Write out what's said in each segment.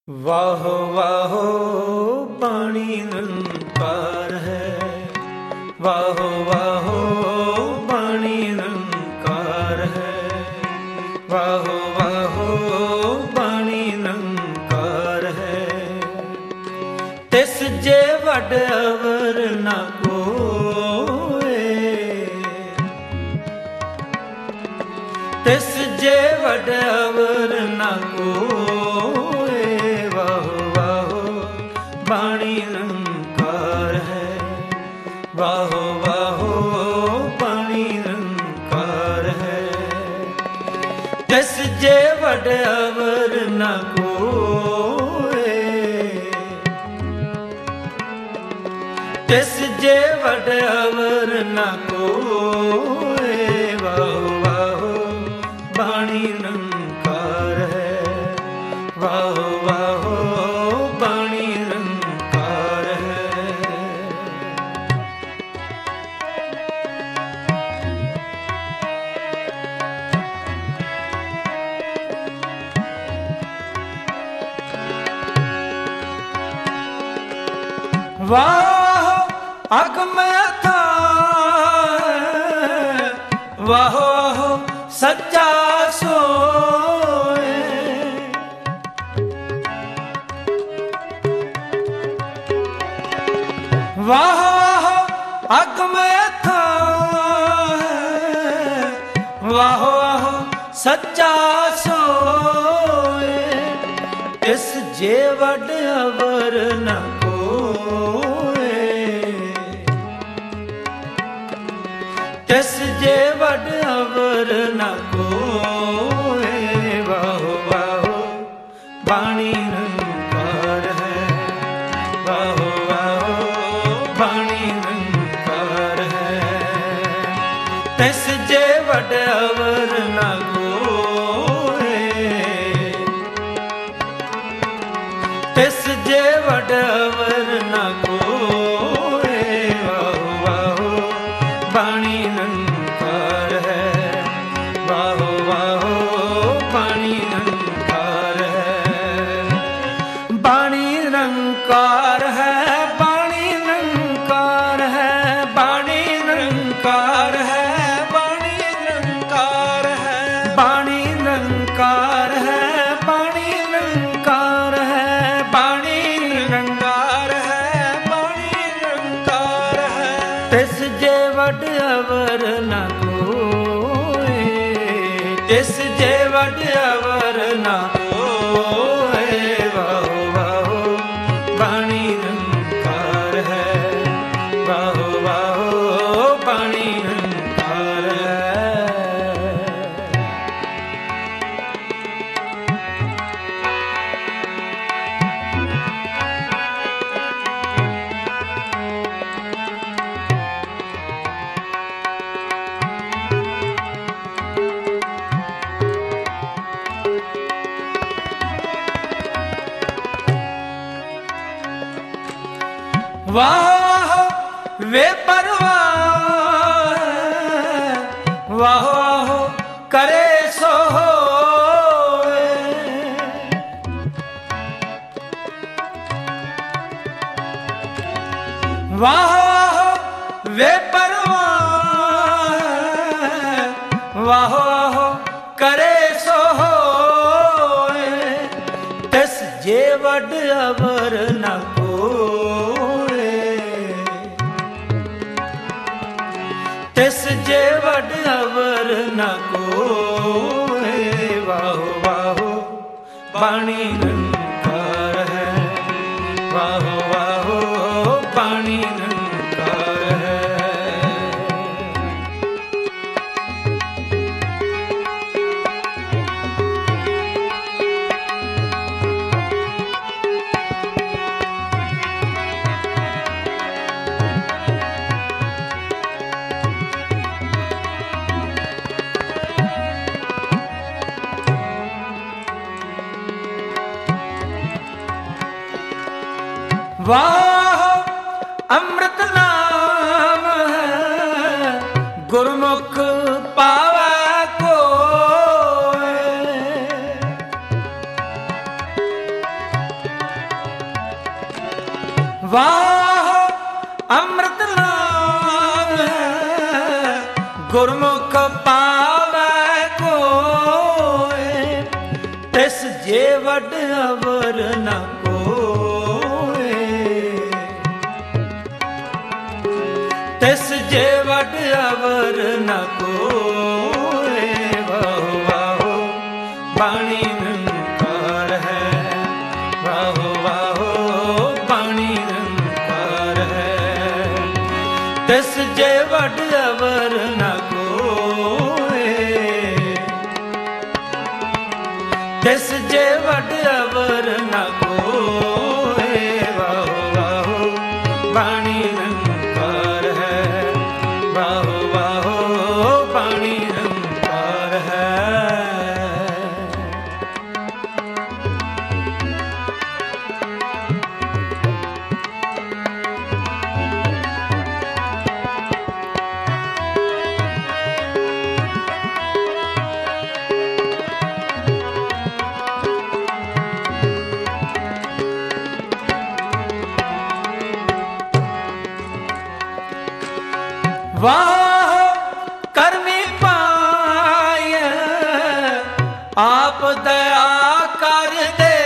ਵਾਹੋ ਵਾਹੋ ਬਾਣੀ ਨਿਰੰਕਾਰ ਹੈ, ਵਾਹੋ ਵਾਹੋ ਬਾਣੀ ਨਿਰੰਕਾਰ ਹੈ, ਵਾਹੋ ਵਾਹੋ ਬਾਣੀ ਨਿਰੰਕਾਰ ਹੈ। ਤਿਸ ਜੇ ਵੱਡ ਅਵਰ ਨਾ ਕੋਏ, ਤਿਸ ਜੇ ਵੱਡ ਅਵਰ ਨਾ ਕੋਏ। ਬਾਣੀ ਨਿਰੰਕਾਰ ਹੈ, ਵਾਹੋ ਵਾਹੋ ਬਾਣੀ ਨਿਰੰਕਾਰ ਹੈ। ਤਿਸ ਜੇ ਵੱਡ ਅਵਰ ਨਾ ਕੋਏ, ਤਿਸ ਜੇ ਵੱਡ ਅਵਰ ਨਾ ਕੋਏ। ਵਾਹੋ ਵਾਹੋ ਬਾਣੀ ਨਿਰੰਕਾਰ ਹੈ, ਵਾਹੋ ਵਾਹੋ ਬਾਣੀ ਨਿਰੰਕਾਰ ਹੈ। ਵਾਹ ਅਗਮ ਅਥਾਹ, ਵਾਹੋ ਸੱਚਾ ਸੋਏ। ਵਾਹ ਅਗਮ ਅਥਾਹ, ਵਾਹੋ ਸੱਚਾ ਸੋਏ। ਇਸ ਜੇ ਵੱਡ ਅਵਰ ਨਾ ਕੋਏ, ਤਿਸ ਜੇ ਵੱਡ ਅਵਰ ਨਾ ਕੋਏ। ਵਾਹੋ ਵਾਹੋ ਬਾਣੀ ਨਿਰੰਕਾਰ ਹੈ, ਵਾਹੋ ਵਾਹੋ ਬਾਣੀ ਨਿਰੰਕਾਰ ਹੈ। ਤਿਸ ਜੇ ਵੱਡ ਅਵਰ ਨਾ ਕੋਏ, ਤਿਸ ਜੇ ਵੱਡ ਅਵਰ ਨਾ ਕੋਏ। ਵਾਹੋ ਵਾਹੋ ਬਾਣੀ ਨਿਰੰਕਾਰ ਹੈ, ਵਾਹੋ ਵਾਹੋ ਬਾਣੀ ਨਿਰੰਕਾਰ ਹੈ। ਬਾਣੀ ਨਿਰੰਕਾਰ ਹੈ, ਬਾਣੀ ਨਿਰੰਕਾਰ ਹੈ, ਬਾਣੀ ਨਿਰੰਕਾਰ ਹੈ, ਬਾਣੀ ਨਿਰੰਕਾਰ ਹੈ, ਬਾਣੀ ਨਿਰੰਕਾਰ ਹੈ, ਬਾਣੀ ਨਿਰੰਕਾਰ ਹੈ, ਬਾਣੀ ਨਿਰੰਕਾਰ ਹੈ, ਬਾਣੀ ਨਿਰੰਕਾਰ ਹੈ। ਤਿਸ ਜੇ ਵੱਡ ਅਵਰ ਨਾ ਕੋਏ, ਤਿਸ ਜੇ ਵੱਡ ਅਵਰ ਨਾ ਕੋਏ। ਵਾਹੋ ਵਾਹੋ ਬਾਣੀ ਨਿਰੰਕਾਰ ਹੈ, ਵਾਹੋ ਵਾਹੋ ਬਾਣੀ ਨਿਰੰਕਾਰ ਹੈ। ਵਾਹ ਵੇ ਪਰਵਾਹ, ਵਾਹੋ ਕਰੇ ਸੋ ਹੋਏ। ਵਾਹ ਵੇ ਪਰਵਾਹ, ਵਾਹੋ ਕਰੇ ਸੋ ਹੋਏ। ਤਿਸ ਜੇ ਵੱਡ ਅਵਰ ਨਾ ਕੋਏ, ਤਿਸ ਜੇ ਵੱਡ ਅਵਰ ਨਾ ਕੋਏ। ਵਾਹੋ ਵਾਹੋ ਬਾਣੀ ਨਿਰੰਕਾਰ ਹੈ, ਵਾਹੋ ਵਾਹੋ ਬਾਣੀ ਨਿਰੰਕਾਰ ਹੈ। ਵਾਹ ਅੰਮ੍ਰਿਤ ਨਾਮ ਹੈ, ਗੁਰਮੁਖ ਪਾਵੈ ਕੋਇ। ਵਾਹ ਅੰਮ੍ਰਿਤ ਨਾਮ ਗੁਰਮੁਖ ਪਾਵੈ ਕੋਇ, ਤਿਸ ਜੇ ਵੱਡ ਅਵਰ ਨ ਕੋਇ, ਤਿਸ ਜੇ ਵੱਡ ਅਵਰ ਨ ਕੋਇ। ਵਾਹੋ ਵਾਹੋ ਬਾਣੀ ਨਿਰੰਕਾਰ ਹੈ, ਵਾਹੋ ਵਾਹੋ ਬਾਣੀ ਨਿਰੰਕਾਰ ਹੈ, ਤਿਸ ਜੇ ਵੱਡ ਅਵਰ ਨ ਕੋਇ, ਤਿਸ ਜੇ ਵੱਡ ਅਵਰ ਨ ਕੋਇ। ਵਾਹੋ ਵਾਹੋ ਬਾਣੀ ਨਿਰੰਕਾਰ ਹੈ, ਵਾਹੋ ਵਾਹੋ ਬਾਣੀ ਨਿਰੰਕਾਰ ਹੈ। ਵਾਹ ਕਰਮੀ ਪਾਇ ਆਪ ਦਇਆ ਕਰ ਦੇ,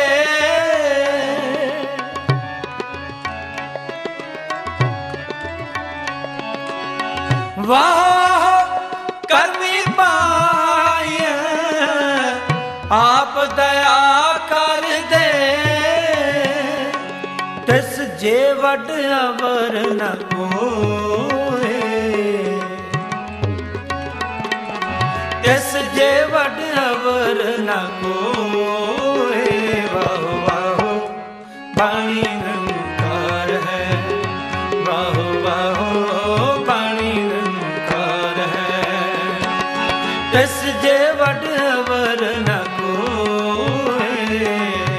ਵਾਹ ਕਰਮੀ ਪਾਇ ਆਪ ਦਇਆ ਕਰ ਦੇ, ਤਿਸ ਜੇ ਵੱਡ ਅਵਰ ਨ ਕੋਇ, ਤਿਸ ਜੇ ਵੱਡ ਅਵਰ ਨ ਕੋਇ। ਵਾਹੋ ਵਾਹੋ ਬਾਣੀ ਨਿਰੰਕਾਰ ਹੈ, ਵਾਹੋ ਵਾਹੋ ਬਾਣੀ ਨਿਰੰਕਾਰ ਹੈ, ਤਿਸ ਜੇ ਵੱਡ ਅਵਰ ਨ ਕੋਇ,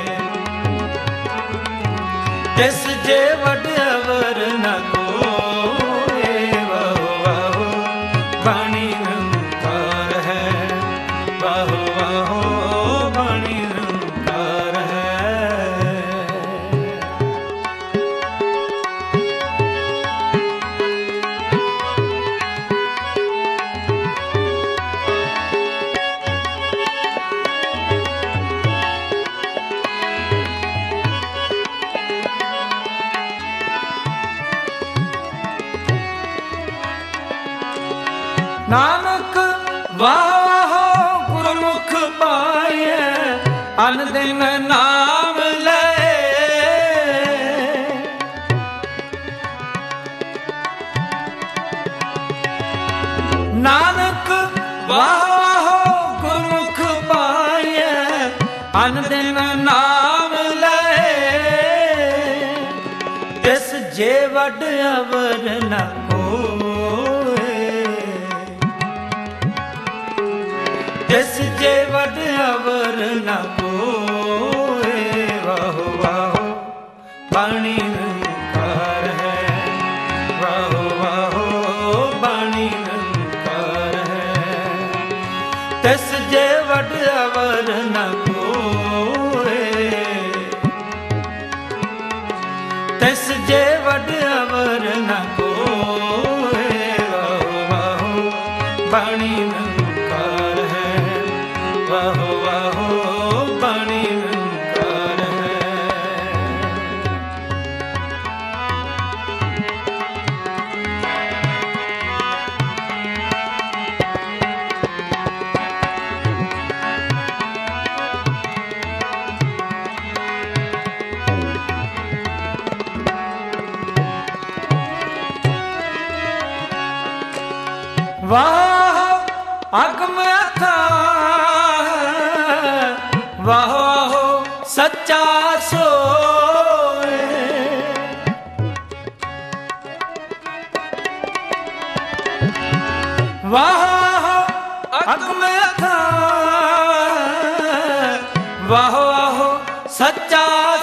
ਤਿਸ ਜੇ ਵੱਡ ਅਵਰ ਨ ਕੋਇ। ਵਾਹੋ ਵਾਹੋ ਬਾਣੀ ਨਿਰੰਕਾਰ ਹੈ, ਵਾਹੋ ਵਾਹੋ ਬਾਣੀ ਨਿਰੰਕਾਰ ਹੈ। ਨਾਨਕ ਵਾਹੋ ਗੁਰਮੁਖ ਪਾਇ ਅਨ ਦਿਨ ਨਾਮ ਲਏ, ਨਾਨਕ ਵਾਹੋ ਗੁਰਮੁਖ ਪਾਇ ਅਨ ਦਿਨ ਨਾਮ ਲਏ, ਤਿਸ ਜੇ ਵੱਡ ਅਵਰ ਨ ਕੋਇ, ਤਿਸ ਜੇ ਵੱਡ ਅਵਰ ਨ ਕੋਇ। ਵਾਹੋ ਵਾਹੋ ਬਾਣੀ ਨਿਰੰਕਾਰ ਹੈ, ਵਾਹੋ ਵਾਹੋ ਬਾਣੀ ਨਿਰੰਕਾਰ ਹੈ, ਤਿਸ ਜੇ ਵੱਡ ਅਵਰ ਨ ਕੋਇ, ਤਿਸ ਜੇ ਵੱਡ ਅਵਰ ਨ ਕੋਇ। ਵਾਹੋ ਵਾਹੋ ਬਾਣੀ ਨਿਰੰਕਾਰ ਹੈ, ਵਾਹੋ ਵਾਹੋ ਬਾਣੀ ਨਿਰੰਕਾਰ ਹੈ। ਵਾਹ ਅਗਮ ਅਥਾਹ ਵਾਹ ਵਾਹੋ ਸੱਚਾ ਸੋਏ, ਵਾਹ ਅਗਮ ਅਥਾਹ ਵਾਹ ਵਾਹੋ ਸੱਚਾ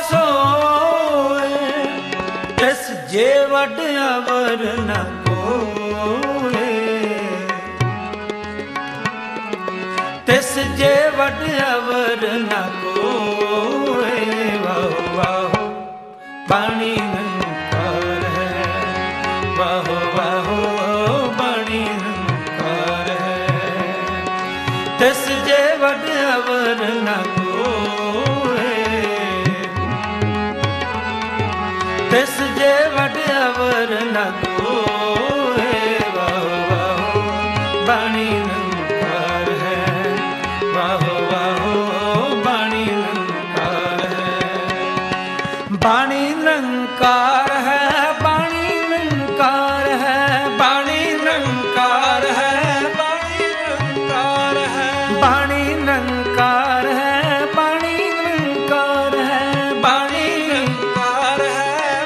ਸੋਏ, ਤਿਸ ਜੇ ਵੱਡ ਅਵਰ ਨ ਕੋਇ, ਤਿਸ ਜੇ ਵੱਡ ਅਵਰ ਨ ਕੋਇ। ਵਾਹੋ ਵਾਹੋ ਬਾਣੀ ਨਿਰੰਕਾਰ ਤਿਸ ਜੇ ਵਡ ਅਵਰ ਨ ਕੋਇ। ਵਾਹੋ ਵਾਹੋ ਬਾਣੀ ਨਿਰੰਕਾਰ ਹੈ, ਵਾਹੋ ਵਾਹੋ ਬਾਣੀ ਨਿਰੰਕਾਰ ਹੈ। ਬਾਣੀ ਨਿਰੰਕਾਰ ਹੈ, ਬਾਣੀ ਨਿਰੰਕਾਰ ਹੈ, ਬਾਣੀ ਨਿਰੰਕਾਰ ਹੈ, ਬਾਣੀ ਨਿਰੰਕਾਰ ਹੈ, ਬਾਣੀ ਨਿਰੰਕਾਰ ਹੈ, ਬਾਣੀ ਨਿਰੰਕਾਰ ਹੈ, ਬਾਣੀ ਨਿਰੰਕਾਰ ਹੈ,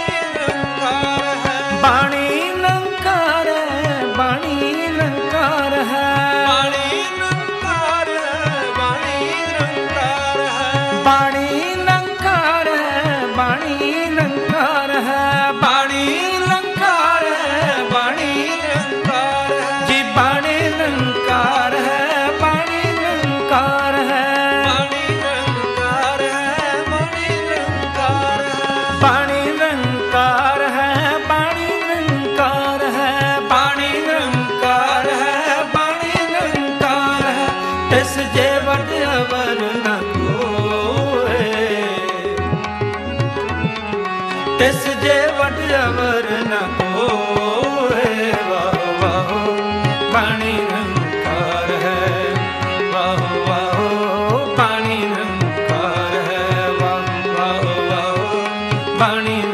ਬਾਣੀ ਨਿਰੰਕਾਰ ਹੈ, ਬਾਣੀ ਨਿਰੰਕਾਰ ਹੈ, ਬਾਣੀ ਨਿਰੰਕਾਰ ਹੈ, ਬਾਣੀ ਨਿਰੰਕਾਰ ਹੈ, ਬਾਣੀ ਨਿਰੰਕਾਰ ਹੈ, ਬਾਣੀ ਨਿਰੰਕਾਰ ਹੈ, ਬਾਣੀ ਨਿਰੰਕਾਰ ਹੈ, ਜੀ ਬਾਣੀ ਨਿਰੰਕਾਰ ਹੈ, ਬਾਣੀ ਨਿਰੰਕਾਰ ਹੈ, ਬਾਣੀ ਨਿਰੰਕਾਰ ਹੈ, ਬਾਣੀ ਨਿਰੰਕਾਰ ਹੈ, ਬਾਣੀ ਨਿਰੰਕਾਰ ਹੈ, ਬਾਣੀ ਨਿਰੰਕਾਰ ਹੈ, ਬਾਣੀ ਨਿਰੰਕਾਰ ਹੈ, ਬਾਣੀ ਨਿਰੰਕਾਰ ਹੈ। ਤਿਸ ਜੇ ਵਡ ਅਵਰ ਨ ਕੋਇ। ਤਿਸ ਜੇ ਵਡ ਅਵਰ ਨ ਕੋਇ। ਵਾਹੋ ਵਾਹੋ ਬਾਣੀ ਨਿਰੰਕਾਰ ਹੈ, ਵਾਹੋ ਵਾਹੋ ਬਾਣੀ ਨਿਰੰਕਾਰ ਹੈ, ਵਾਹੋ ਵਾਹੋ ਬਾਣੀ